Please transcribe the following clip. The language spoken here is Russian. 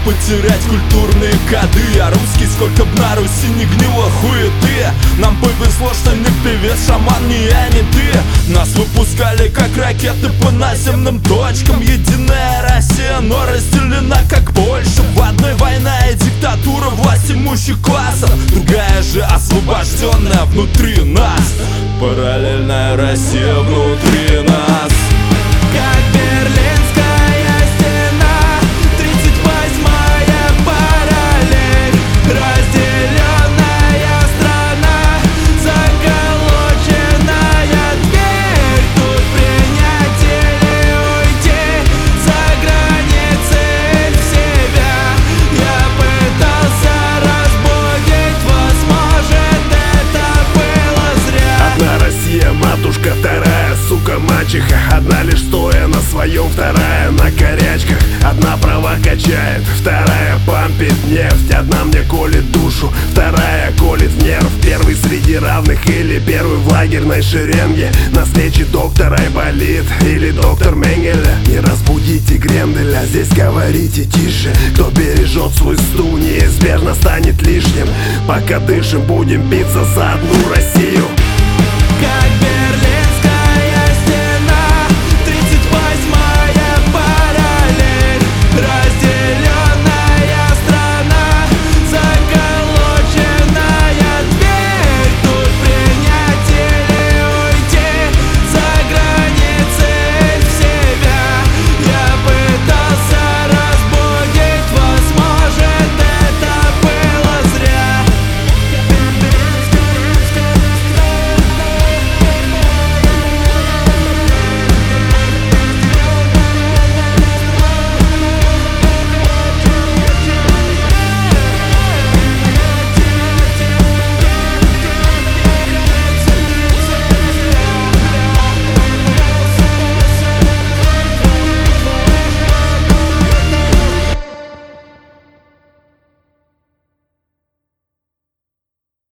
потерять культурные коды. Я русский, сколько б на Руси не гнило хуеты. Нам повезло, что ни певец, шаман, ни я, ни ты. Нас выпускали как ракеты по наземным точкам. Единая Россия, но разделена как Польша. В одной война и диктатура власть имущих классов, другая же освобожденная внутри нас. Параллельная Россия внутри нас. Как Берлинская стена, 38-я параллель. Разделенная страна, заколоченная дверь. Тут принять или уйти, за границы или в себя. Я пытался разбудить вас, может, это было зря. Одна Россия, матушка, вторая, сука, мачеха. Одна лишь стоя на своем, вторая на корячках. Одна права качает, вторая пампит нефть. Одна мне колет душу, вторая колет в нерв. Первый среди равных или первый в лагерной шеренге. Нас лечит доктор Айболит или доктор Менгеля. Не разбудите Гренделя, здесь говорите тише. Кто бережет свой стул, неизбежно станет лишним. Пока дышим, будем биться за одну Россию.